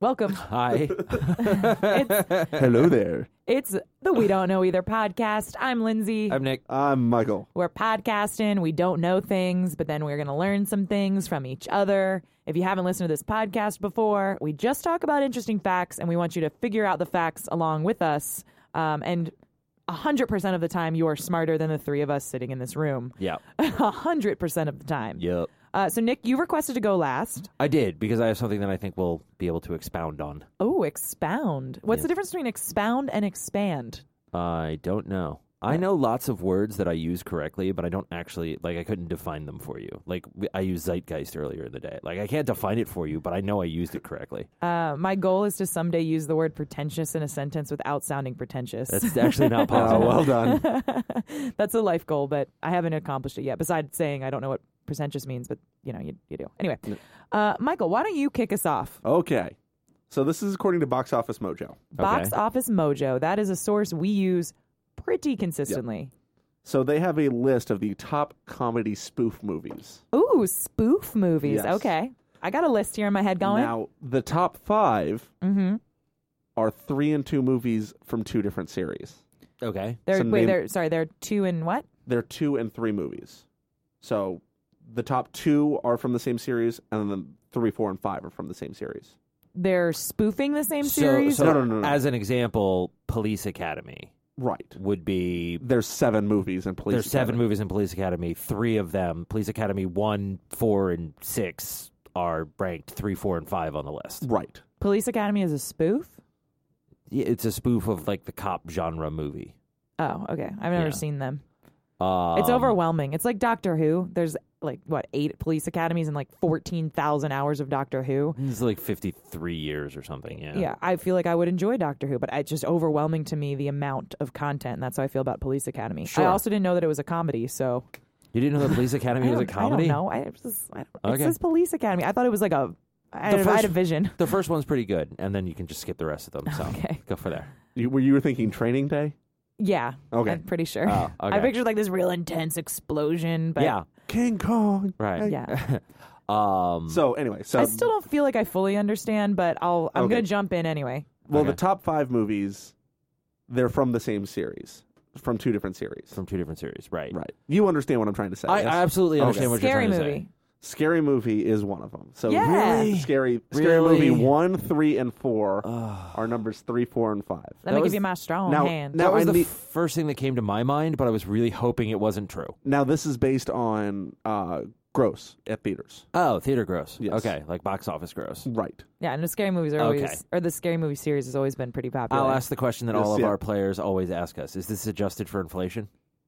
Welcome. Hi. Hello there. It's the We Don't Know Either podcast. I'm Lindsay. I'm Nick. I'm Michael. We're podcasting. We don't know things, but then we're going to learn some things from each other. If you haven't listened to this podcast before, we just talk about interesting facts, and we want you to figure out the facts along with us. And 100% of the time, you are smarter than the three of us sitting in this room. Yeah. 100% of the time. Yep. So, Nick, you requested to go last. I did, because I have something that I think we'll be able to expound on. Oh, expound. What's the difference between expound and expand? I don't know. I know lots of words that I use correctly, but I don't actually, I couldn't define them for you. I used zeitgeist earlier in the day. I can't define it for you, but I know I used it correctly. My goal is to someday use the word pretentious in a sentence without sounding pretentious. That's actually not possible. Well done. That's a life goal, but I haven't accomplished it yet, besides saying I don't know what pretentious means, but, you do. Anyway, Michael, why don't you kick us off? Okay. So this is according to Box Office Mojo. Box Office Mojo. That is a source we use pretty consistently. So they have a list of the top comedy spoof movies. Ooh, spoof movies. Yes. Okay. I got a list here in my head going. Now, the top 5 are 3 and 2 movies from 2 different series. Okay. They're 2 and what? They're 2 and 3 movies. So the top 2 are from the same series, and then 3, 4, and 5 are from the same series. They're spoofing the same series? So No. As an example, Police Academy Right. would be... There's 7 movies in Police There's Academy. 7 movies in Police Academy. 3 of them, Police Academy 1, 4, and 6, are ranked 3, 4, and 5 on the list. Right. Police Academy is a spoof? Yeah, it's a spoof of the cop genre movie. Oh, okay. I've never Yeah. seen them. It's overwhelming. It's like Doctor Who. There's 8 police academies and 14,000 hours of Doctor Who. It's 53 years or something, yeah. Yeah, I feel like I would enjoy Doctor Who, but it's just overwhelming to me the amount of content, and that's how I feel about Police Academy. Sure. I also didn't know that it was a comedy, so... You didn't know the Police Academy was a comedy? I don't know. It Okay. says Police Academy. I thought it was I had a vision. The first one's pretty good, and then you can just skip the rest of them, so Okay. go for there. You were thinking Training Day? Yeah. Okay. I'm pretty sure. Oh, okay. I pictured this real intense explosion, but... Yeah, King Kong. right. Yeah. So anyway, I still don't feel like I fully understand, but I'm Okay. going to jump in anyway. Well, Okay. the top 5 movies, they're from the same series, from 2 different series. From 2 different series, right. Right. You understand what I'm trying to say. I yes? absolutely understand what Scary you're trying movie. to say. Scary Movie is one of them. So Yeah. Really? Scary Really? Movie 1, 3, and 4 are numbers 3, 4, and 5. Let me was- give you my strong Now- hand. now- That was I the need- first thing that came to my mind, but I was really hoping it wasn't true. Now, this is based on gross at theaters. Oh, theater gross. Yes. Okay, box office gross. Right. Yeah, and the scary movies are Okay. always, or the scary movie series has always been pretty popular. I'll ask the question that Yes, all of yeah. our players always ask us. Is this adjusted for inflation?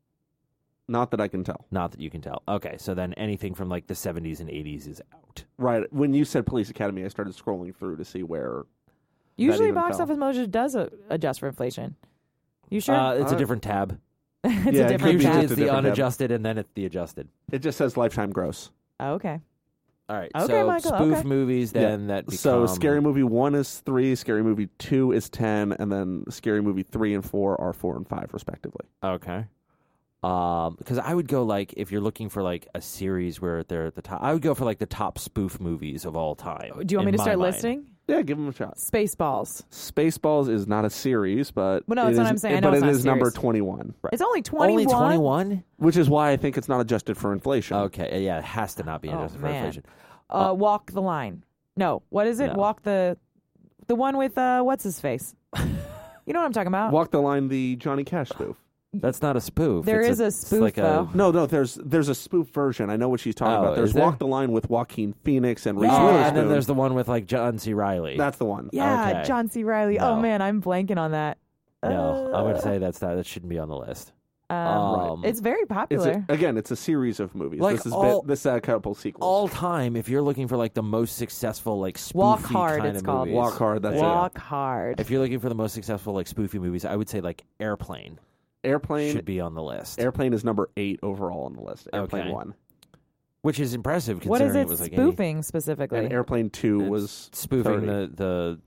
Not that I can tell. Not that you can tell. Okay, so then anything from the 70s and 80s is out. Right. When you said Police Academy, I started scrolling through to see where. Usually, even Box fell. Office Mojo does adjust for inflation. You sure? It's a different tab. It's yeah, a it different could be Usually tab. it's just a the different tab. unadjusted and then it's the adjusted. It just says lifetime gross. Oh, okay. All right, Okay, so Michael, spoof okay. movies then that become... So Scary Movie 1 is 3, Scary Movie 2 is 10, and then Scary Movie 3 and 4 are 4 and 5, respectively. Okay. Because I would go if you're looking for a series where they're at the top, I would go for the top spoof movies of all time. Do you want me in to my start mind. listing? Yeah, give them a shot. Spaceballs. Spaceballs is not a series, but Well, no, that's it what is- I'm saying. I know but it's it not a is number series. 21, It's only 21? Only 21? which is why I think it's not adjusted for inflation. Okay, yeah, it has to not be Oh, adjusted for man. inflation. Walk the Line. No, what is it? No. Walk the one with, what's his face? You know what I'm talking about? Walk the Line, the Johnny Cash spoof. That's not a spoof. There It's is a it's spoof, though. No, there's a spoof version. I know what she's talking Oh, about. There's is there? Walk the Line with Joaquin Phoenix and Reese Yeah. Witherspoon. and then there's the one with John C. Reilly. That's the one. Yeah, Okay. John C. Reilly. Oh, No. man, I'm blanking on that. No, I would say that shouldn't be on the list. It's very popular. It's a series of movies. Like This is a couple sequels. All time, if you're looking for the most successful spoofy Walk Hard, kind it's of called. movies. Walk Hard. That's Walk Hard. If you're looking for the most successful spoofy movies, I would say Airplane it. Airplane. should be on the list. Airplane is number 8 overall on the list. Airplane Okay. 1 Which is impressive What considering is it it was spoofing specifically? and Airplane 2 It's was spoofing 30.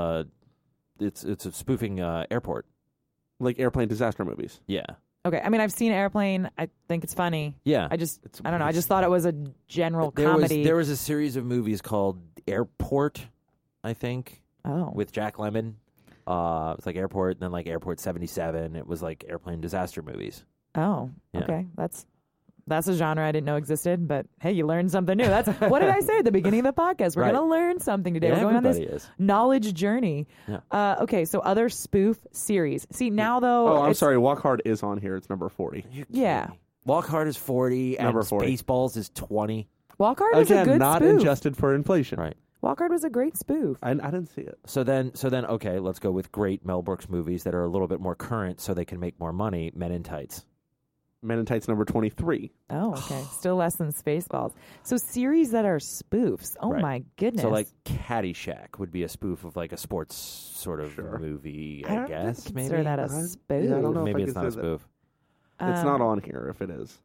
it's a spoofing airport. like airplane disaster movies. Yeah. Okay, I mean, I've seen Airplane. I think it's funny. Yeah. I don't know. I just thought it was a general there comedy. was a series of movies called Airport, I think. Oh. with Jack Lemmon. It was like Airport, and then like Airport 77. It was like airplane disaster movies. Oh. Yeah. Okay. That's a genre I didn't know existed, but hey, you learned something new. That's what did I say at the beginning of the podcast? We're Right. going to learn something today. Yeah, We're going on this everybody is. knowledge journey. Yeah. Okay, so other spoof series. See, now though, Oh, I'm it's- sorry. Walk Hard is on here. It's number 40. Yeah. Walk Hard is 40, and Number 40. Spaceballs is 20. Walk Hard is a Again, good not spoof. adjusted for inflation. Right. Walk Hard was a great spoof. I didn't see it. So then, okay, let's go with great Mel Brooks movies that are a little bit more current, so they can make more money. Men in Tights. Men in Tights number 23. Oh, okay. Still less than Spaceballs. So series that are spoofs. Oh Right. my goodness. So like Caddyshack would be a spoof of like a sports sort of Sure. movie, I I don't guess. consider Maybe that a I- spoof. yeah, I don't know. if maybe I it's not a consider that. spoof. It's not on here if it is.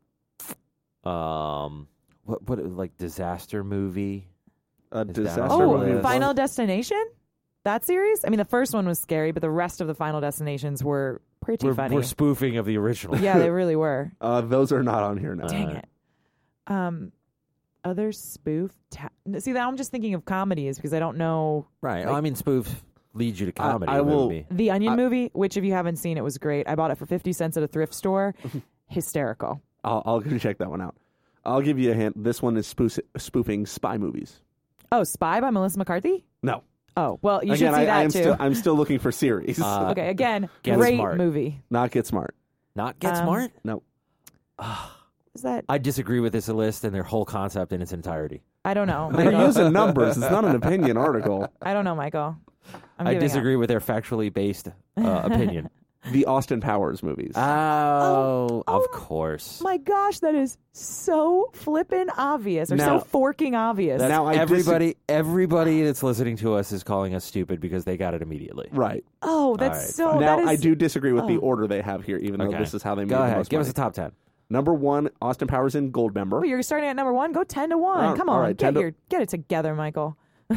What like disaster movie? A Is that disaster on Oh, the movie. list? Final Destination? That series? I mean, the first one was scary, but the rest of the Final Destinations were pretty funny. We're spoofing of the original. Yeah, they really were. Those are not on here now. Dang it. Other spoof. See, now I'm just thinking of comedies because I don't know. Right. I mean, spoof leads you to comedy. I will- movie. The Onion movie, which if you haven't seen, it was great. I bought it for 50 cents at a thrift store. Hysterical. I'll check that one out. I'll give you a hint. This one is spoofing spy movies. Oh, Spy by Melissa McCarthy? No. Oh, well, you Again, should see that am too. I'm still looking for series. Okay, again, Get great Smart. movie. Not Get Smart. Not Get Um, Smart? No. Is that? I disagree with this list and their whole concept in its entirety. I don't know. They're Michael. using numbers. It's not an opinion article. I don't know, Michael. I'm I giving up. disagree with their factually based opinion. The Austin Powers movies. Oh, of course. My gosh, that is so flippin' obvious, or Now- so forking obvious. Now I everybody that's listening to us is calling us stupid because they got it immediately. right. Oh, that's All right, so. fine. Now that is, I do disagree with the order they have here, even though Okay. this is how they made Go the ahead. most Give us money. a top 10. Number 1, Austin Powers in Goldmember. Oh, you're starting at number 1. Go 10 to 1. All Come on, right, get 10 to it together, Michael.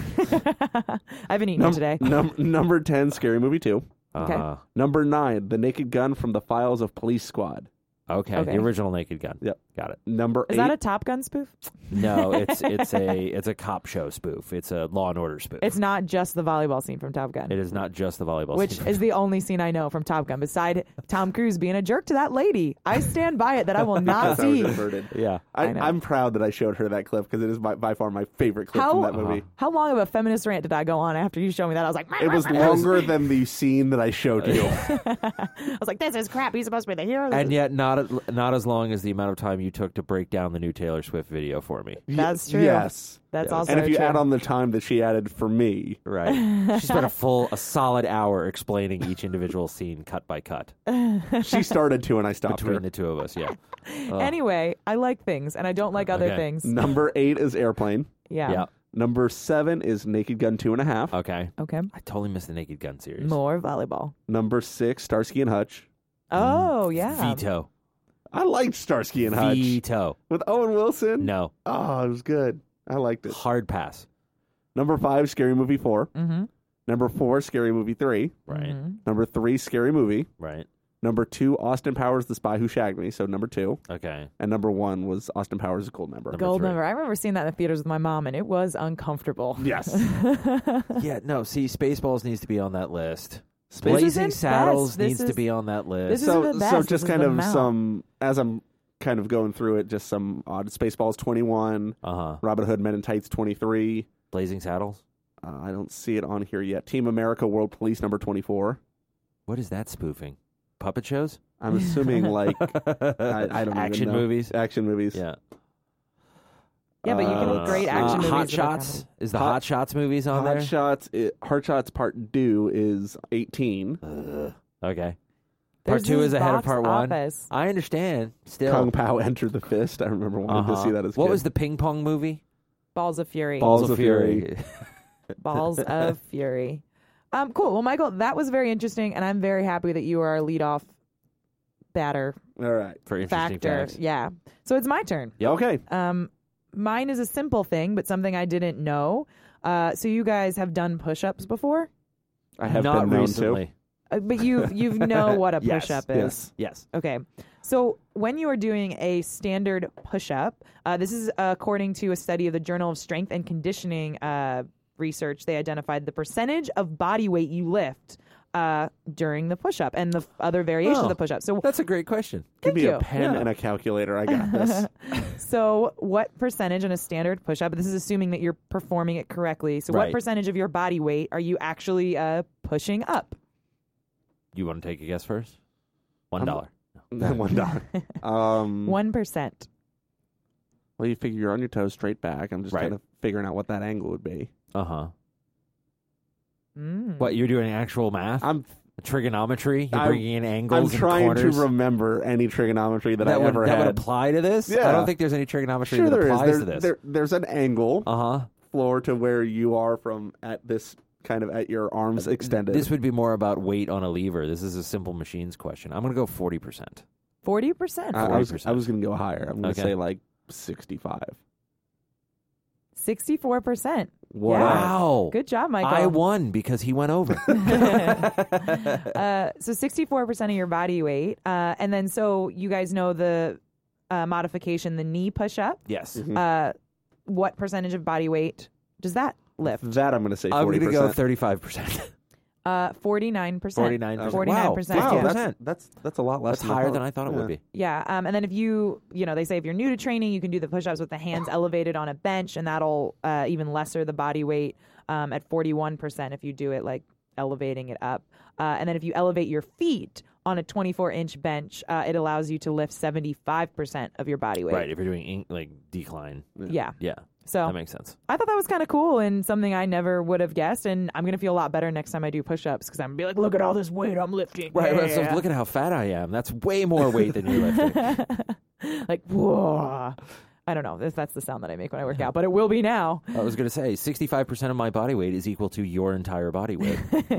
I haven't eaten it today. Number 10, Scary Movie 2. Okay. Number 9, The Naked Gun from the Files of Police Squad. Okay. Okay. The original Naked Gun. Yep. Got it. Number Is 8, that a Top Gun spoof? No, it's a cop show spoof. It's a Law and Order spoof. It's not just the volleyball scene from Top Gun, It is not just the volleyball which scene. is the only scene I know from Top Gun, beside Tom Cruise being a jerk to that lady. I stand by it that I will not that was see. inverted. Yeah. I know. I'm proud that I showed her that clip because it is by far my favorite clip How- from that movie. How long of a feminist rant did I go on after you showed me that? I was like, It was longer than the scene that I showed you. I was like, this is crap. He's supposed to be the hero. This And is- yet not as long as the amount of time you took to break down the new Taylor Swift video for me. That's true. Yes. That's Yes. also And if you true. add on the time that she added for me, Right. She spent a solid hour explaining each individual scene cut by cut she started to and I stopped between her. the two of us. Yeah. Anyway, I like things, and I don't like other Okay. things. Number 8 is Airplane. Yeah. Yeah. Number 7 is Naked Gun 2.5. Okay. Okay. I totally missed the Naked Gun series. More volleyball. Number 6, Starsky and Hutch. Oh, yeah. Veto. I liked Starsky and Hutch Veto. with Owen Wilson. No. Oh, it was good. I liked it. Hard pass. Number 5, Scary Movie 4. Mm-hmm. Number 4, Scary Movie 3. Right. Number 3, Scary Movie. Right. Number 2, Austin Powers, The Spy Who Shagged Me. So number 2. Okay. And number 1 was Austin Powers, Goldmember. Number Gold 3. member. I remember seeing that in the theaters with my mom, and it was uncomfortable. Yes. Yeah, no, see, Spaceballs needs to be on that list. This Blazing isn't Saddles best. This needs to is- be on that this list. is- so the best. so This just is kind the of amount. some, as I'm kind of going through it, just some odd. Spaceballs 21, Uh-huh. Robin Hood Men in Tights 23. Blazing Saddles? I don't see it on here yet. Team America World Police number 24. What is that spoofing? Puppet shows? I'm assuming like I don't Action even know. movies? Action movies. Yeah. Yeah, but you can make great action movies. Hot without Shots? comedy. Is the Hot- Hot Shots movies on Hot there? Shots. Hot Shots Part 2 is 18. Okay. There's Part 2 this is ahead of box Part 1. office. I understand. Still. Kung Pao Enter the Fist. I remember wanting to see that as What kid. was the ping pong movie? Balls of Fury. Balls of Fury. Balls of Fury. Cool. Well, Michael, that was very interesting, and I'm very happy that you are our leadoff batter All right. For interesting factor. facts. Yeah. So it's my turn. Yep. Okay. Mine is a simple thing, but something I didn't know. So you guys have done push-ups before, I have Not been known recently. but you know what a Yes, push-up is. yes. Yes. Okay. So when you are doing a standard push-up, this is according to a study of the Journal of Strength and Conditioning research, they identified the percentage of body weight you lift during the push-up and the other variations of the push-up. So That's a great question. Give me you. a pen and a calculator. I got this. So what percentage in a standard push-up, this is assuming that you're performing it correctly, so Right. what percentage of your body weight are you actually pushing up? You want to take a guess first? $1. $1. 1%. Well, you figure you're on your toes straight back. I'm just Right. kind of figuring out what that angle would be. Uh-huh. Mm. What, you're doing actual math? I'm Trigonometry? You're I'm- bringing in angles and trying to corners? remember any trigonometry that I would, ever that had. would apply to this? Yeah. I don't think there's any trigonometry Sure, that there is. applies to this. There's an angle Uh-huh. floor to where you are from at this kind of at your arms extended. This would be more about weight on a lever. This is a simple machines question. I'm going to go 40%. 40%. I was 40%. going to go higher. I'm going to Okay. say like 65. 64%. Wow. Wow. Good job, Michael. I won because he went over. So 64% of your body weight. And then so you guys know the modification, the knee push-up. Yes. Mhm. What percentage of body weight does that lift? That I'm going to say 40%. I'm going to go 35%. 49%. 49%. 49%, Wow, yeah. That's a lot less. That's higher than I thought it would be. Yeah. And then if they say if you're new to training, you can do the push-ups with the hands elevated on a bench, and that'll even lesser the body weight at 41% if you do it like elevating it up. And then if you elevate your feet on a 24-inch bench, it allows you to lift 75% of your body weight. Right, if you're doing decline. Yeah. Yeah, So that makes sense. I thought that was kind of cool and something I never would have guessed. And I'm going to feel a lot better next time I do push-ups because I'm going to be like, look at all this weight I'm lifting. Right, Yeah. so look at how fat I am. That's way more weight than you're lifting. Like, whoa. I don't know if that's the sound that I make when I work out, but it will be now. I was going to say 65% of my body weight is equal to your entire body weight.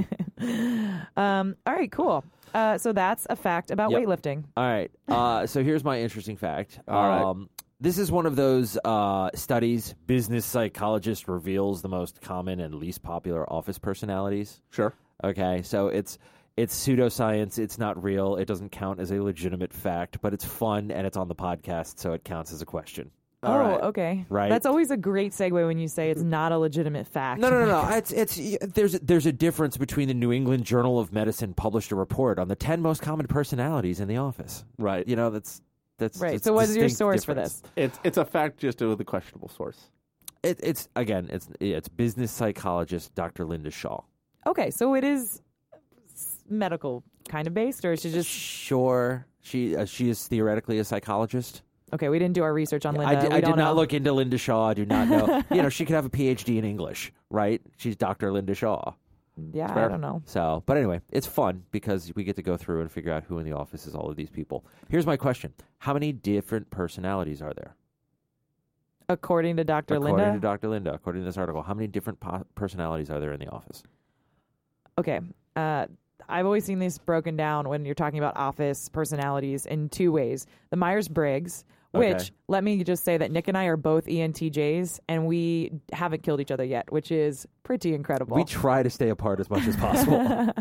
All right, cool. So that's a fact about Yep. weightlifting. All right. So here's my interesting fact. All right. This is one of those studies. Business psychologist reveals the most common and least popular office personalities. Sure. Okay, so it's pseudoscience. It's not real. It doesn't count as a legitimate fact, but it's fun and it's on the podcast, so it counts as a question. All right. Okay. Right. That's always a great segue when you say it's not a legitimate fact. No. There's a difference between the New England Journal of Medicine published a report on the 10 most common personalities in the office. Right. You know, that's Right. it's So what is your distinct source for difference. this? It's a fact just with a questionable source. It's business psychologist Dr. Linda Shaw. Okay, so it is medical kind of based, or is it just Sure, she is theoretically a psychologist. okay? We didn't do our research on Linda. I We did don't not know. look into Linda Shaw. I do not know. She could have a PhD in English, right? She's Dr. Linda Shaw. Yeah, Fair. I don't know. So, but anyway, it's fun because we get to go through and figure out who in the office is all of these people. Here's my question: how many different personalities are there? According to Dr. According Linda. to Dr. Linda, according to this article, how many different personalities are there in the office? Okay. I've always seen this broken down when you're talking about office personalities in two ways. The Myers-Briggs, which, Okay. let me just say that Nick and I are both ENTJs, and we haven't killed each other yet, which is pretty incredible. We try to stay apart as much as possible.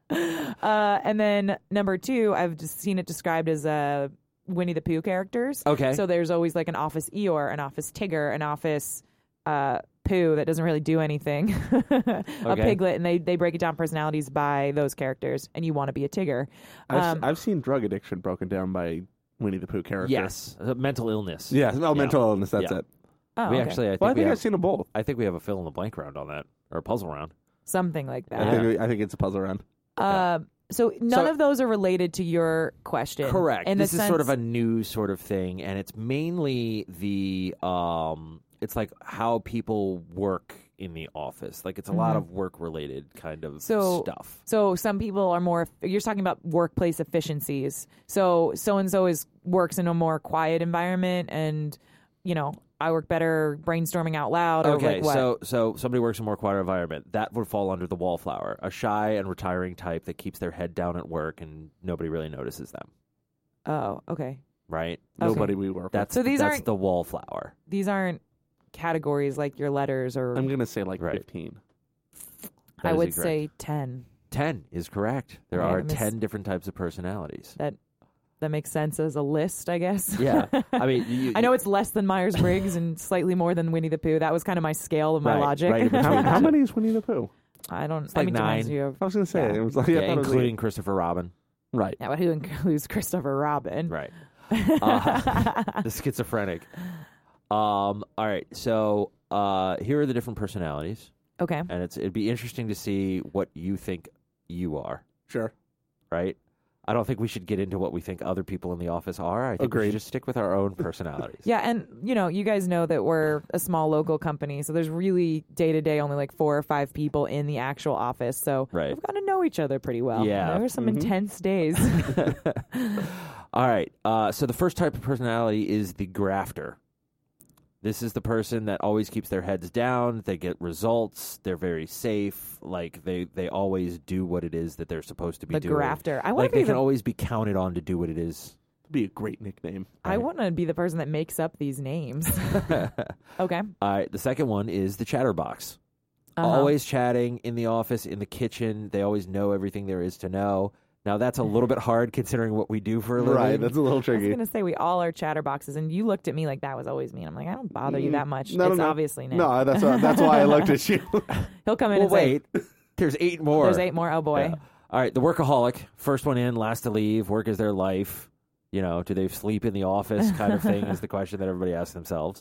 And then number two, I've just seen it described as Winnie the Pooh characters. Okay. So there's always like an office Eeyore, an office Tigger, an office Pooh that doesn't really do anything, a Okay. Piglet, and they break it down personalities by those characters, and you want to be a Tigger. I've seen drug addiction broken down by Winnie the Pooh character. Yes, mental illness. Yes. No, mental illness. That's Yeah. it. Oh, We okay. actually, Well, I think I've seen them both. I think we have a fill in the blank round on that, or a puzzle round. Something like I that. think it's a puzzle round. So none of those are related to your question. Correct. In This the is sort of a sense- new sort of thing, and it's mainly the it's like how people work in the office. Like it's a lot of work related kind of stuff. So some people are more. You're talking about workplace efficiencies. So and so works in a more quiet environment, and I work better brainstorming out loud. Or Okay, like what? so somebody works in a more quiet environment. That would fall under the wallflower, a shy and retiring type that keeps their head down at work and nobody really notices them. Oh, okay. Right? Okay. Nobody we work That's So these that's aren't- the wallflower. These aren't categories like your letters, or with. I'm going to say like Right. 15. That I is would incorrect. say 10. 10 is correct. There Right, are I miss- 10 different types of personalities. That that makes sense as a list, I guess. Yeah. I mean, I know it's less than Myers-Briggs and slightly more than Winnie the Pooh. That was kind of my scale of my logic. Right in between. How many is Winnie the Pooh? I don't. like I mean, 9. You I was going to say Yeah. it was like Yeah, I thought it was including Christopher Robin. right. yeah, but who includes Christopher Robin? Right. The schizophrenic. All right. So here are the different personalities, Okay. and it'd be interesting to see what you think you are. Sure. Right. I don't think we should get into what we think other people in the office are. I think we Agreed. should just stick with our own personalities. Yeah, and you guys know that we're a small local company, so there's really day to day only like 4 or 5 people in the actual office. So Right. we've got to know each other pretty well. Yeah. There were some intense days. All right. So the first type of personality is the grafter. This is the person that always keeps their heads down. They get results. They're very safe. Like they always do what it is that they're supposed to be The doing. grafter. I want Like to be they can the. always be counted on to do what it is. Be a great nickname. I want to be the person that makes up these names. Okay. All right. The second one is the chatterbox. Uh-huh. Always chatting in the office, in the kitchen. They always know everything there is to know. Now, that's a little bit hard considering what we do for a living. Right. That's a little I was tricky. going to say we all are chatterboxes, and you looked at me like that was always me. And I'm like, I don't bother you that much. No, It's no. obviously Nick. No, that's why I looked at you. He'll come in Well, and say, wait. There's 8 more. there's 8 more. Oh, boy. Yeah. All right, the workaholic, first one in, last to leave. Work is their life. You know, do they sleep in the office kind of thing is the question that everybody asks themselves.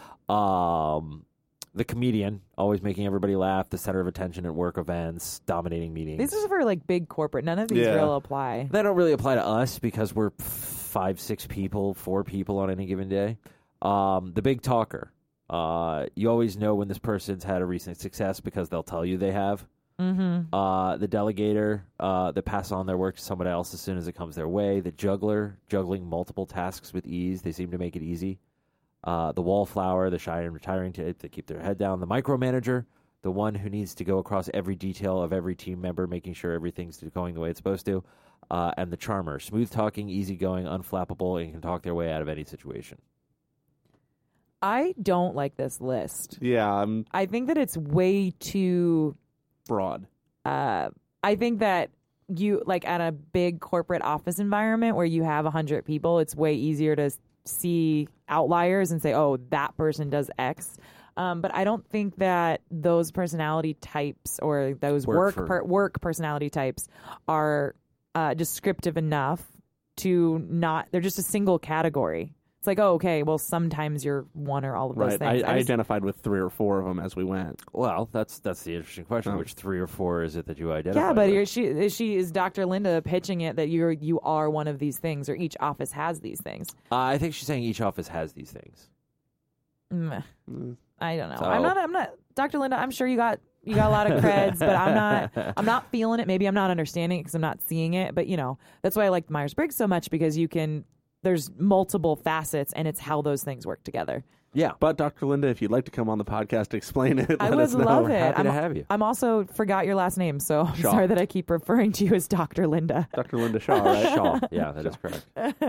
The comedian, always making everybody laugh, the center of attention at work events, dominating meetings. These are for like big corporate. None of these Yeah. real apply. They don't really apply to us because we're 5, 6 people, 4 people on any given day. The big talker. You always know when this person's had a recent success because they'll tell you they have. Mm-hmm. The delegator that pass on their work to someone else as soon as it comes their way. The juggler, juggling multiple tasks with ease. They seem to make it easy. The wallflower, the shy and retiring to keep their head down. The micromanager, the one who needs to go across every detail of every team member, making sure everything's going the way it's supposed to. And the charmer, smooth talking, easygoing, unflappable, and can talk their way out of any situation. I don't like this list. Yeah, I'm I think that it's way too. broad. I think that you like at a big corporate office environment where you have 100 people, it's way easier to see outliers and say, "Oh, that person does X." But I don't think that those personality types or those work personality types are descriptive enough to not. They're just a single category. It's like, oh, okay, well, sometimes you're one or all of those Right. things. I identified with 3 or 4 of them as we went. Well, that's the interesting question. Oh. Which 3 or 4 is it that you identify yeah, but with? she is Dr. Linda pitching it that you are one of these things, or each office has these things. I think she's saying each office has these things. Mm, I don't know. So- I'm not Dr. Linda. I'm sure you got a lot of creds, but I'm not feeling it. Maybe I'm not understanding it because I'm not seeing it. But that's why I like Myers-Briggs so much, because there's multiple facets, and it's how those things work together. Yeah. But Dr. Linda, if you'd like to come on the podcast, explain it. I let would us know. love We're it. happy to have you. I'm also forgot your last name, so I'm Shaw. sorry that I keep referring to you as Dr. Linda. Dr. Linda Shaw, right? Shaw. Yeah, that is correct.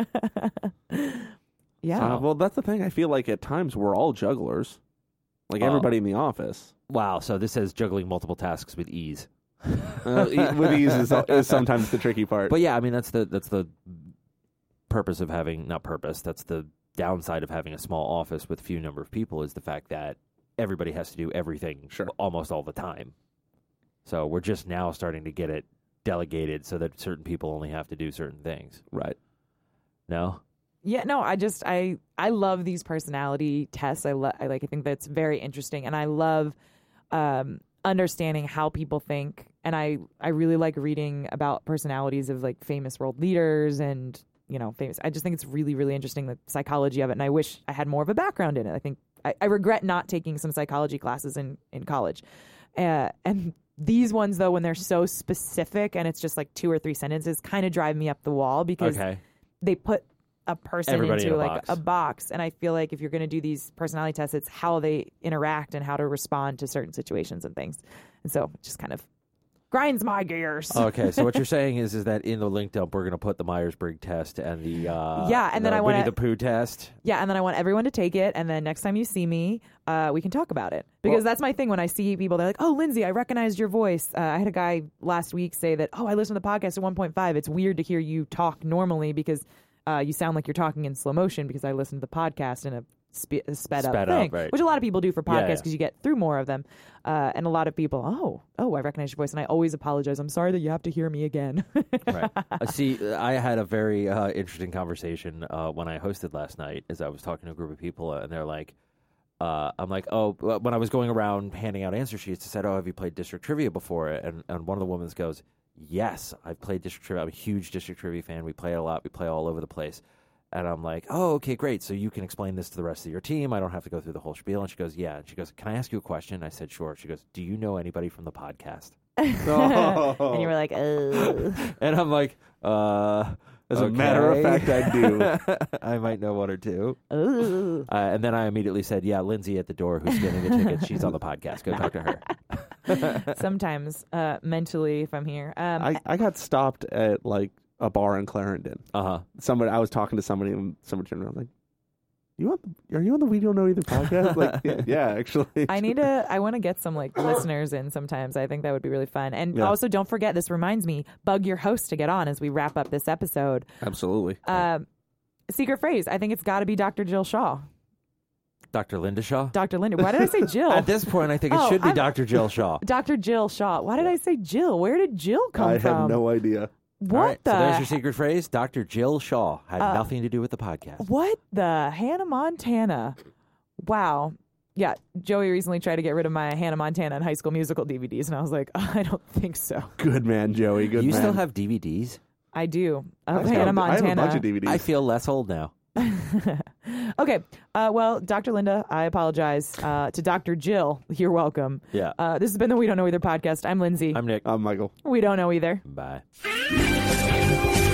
Yeah. Well, that's the thing. I feel like at times we're all jugglers, like everybody in the office. Wow. So this says juggling multiple tasks with ease. With ease is sometimes the tricky part. But yeah, I mean that's the purpose of having that's the downside of having a small office with few number of people is the fact that everybody has to do everything almost all the time. So we're just now starting to get it delegated so that certain people only have to do certain things. Right. No? Yeah, no, I love these personality tests. I think that's very interesting, and I love understanding how people think. And I really like reading about personalities of like famous world leaders and famous. I just think it's really, really interesting, the psychology of it. And I wish I had more of a background in it. I think I regret not taking some psychology classes in college. And these ones, though, when they're so specific and it's just like 2 or 3 sentences, kind of drive me up the wall because they put a person Everybody into in a like box. a box. And I feel like if you're going to do these personality tests, it's how they interact and how to respond to certain situations and things. And so it just kind of grinds my gears. Okay, so what you're saying is that in the link dump we're going to put the Myers-Briggs test and the and then I Winnie wanna- the Pooh test. Yeah, and then I want everyone to take it, and then next time you see me, we can talk about it. Because that's my thing. When I see people, they're like, "Oh, Lindsay, I recognized your voice." I had a guy last week say that, "Oh, I listened to the podcast at 1.5. It's weird to hear you talk normally because you sound like you're talking in slow motion because I listened to the podcast in a sped up Sped thing, up, right. which a lot of people do for Yeah, podcasts yeah. because you get through more of them. And a lot of people, I recognize your voice, and I always apologize. I'm sorry that you have to hear me again. Right. See, I had a very interesting conversation when I hosted last night as I was talking to a group of people, and they're like, I'm like, when I was going around handing out answer sheets, I said, have you played District Trivia before? And one of the women goes, yes, I've played District Trivia. I'm a huge District Trivia fan. We play it a lot. We play all over the place. And I'm like, okay, great. So you can explain this to the rest of your team. I don't have to go through the whole spiel. And she goes, yeah. And she goes, can I ask you a question? I said, sure. She goes, do you know anybody from the podcast? And you were like, ugh. And I'm like, As a matter of fact, I do. I might know one or two. Ugh. And then I immediately said, yeah, Lindsay at the door who's getting the tickets. She's on the podcast. Go talk to her. Sometimes mentally, if I'm here. I got stopped at like a bar in Clarendon. Uh-huh. I was talking to somebody, and somebody turned around like, are you on the We Don't Know Either podcast? Like, yeah, actually. I want to get some like listeners in sometimes. I think that would be really fun. And also, don't forget, this reminds me, bug your host to get on as we wrap up this episode. Absolutely. Secret phrase. I think it's got to be Dr. Jill Shaw. Dr. Linda Shaw? Dr. Linda. Why did I say Jill? At this point, I think it should be Dr. Jill Shaw. Dr. Jill Shaw. Why did I say Jill? Where did Jill come I from? have no idea. What All right, the? so there's your secret phrase. Dr. Jill Shaw had nothing to do with the podcast. What the? Hannah Montana. Wow. Yeah, Joey recently tried to get rid of my Hannah Montana and High School Musical DVDs, and I was like, I don't think so. Good man, Joey. Good You man. still have DVDs? I do. I Of have Hannah a Montana. bunch of DVDs. I feel less old now. Okay. Well, Dr. Linda, I apologize. To Dr. Jill, you're welcome. Yeah. This has been the We Don't Know Either podcast. I'm Lindsay. I'm Nick. I'm Michael. We don't know either. Bye.